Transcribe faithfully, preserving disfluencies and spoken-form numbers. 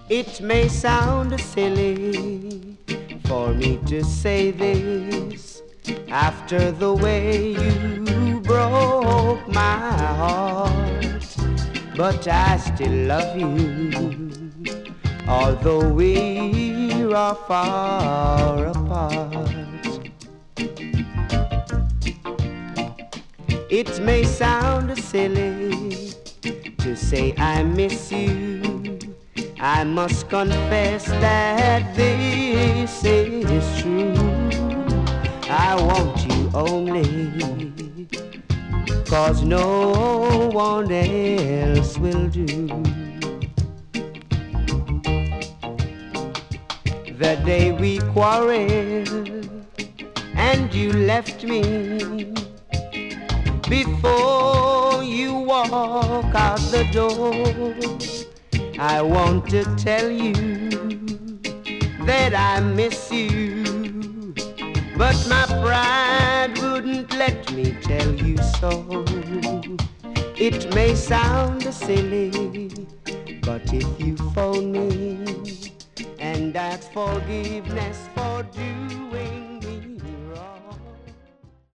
It may sound silly for me to say this after the way you broke my heart, but I still love you, although we are far apart. It may sound silly to say I miss you. I must confess that this is true. I want you only, 'cause no one else will do. The day we quarreled and you left me, before you walk out the door, I want to tell you that I miss you, but my pride wouldn't let me tell you so. It may sound silly, but if you phone me and ask forgiveness for doing